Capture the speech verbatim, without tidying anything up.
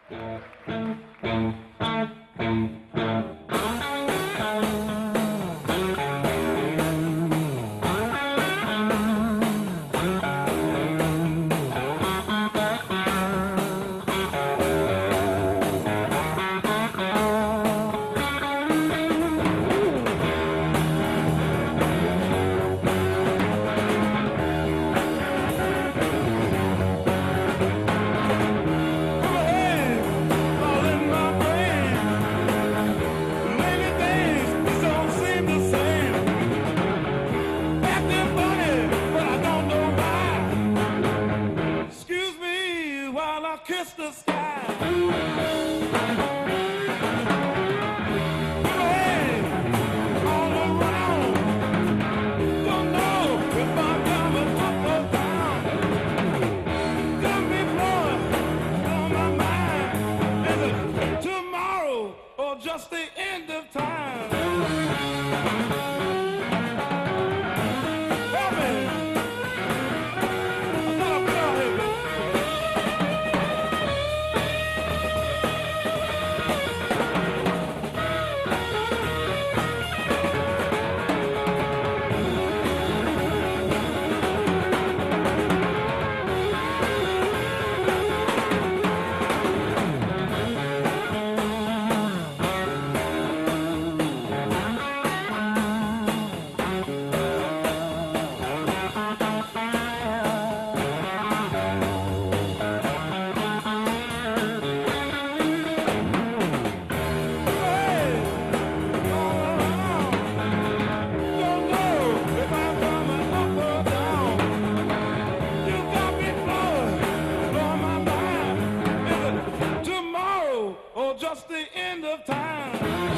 Kiss the sky. All around. Don't know if I'm coming up or down. Got me blowing on my mind. Is it tomorrow or just the end of time? Help me. I thought I'd be out here, baby. Just the end of time.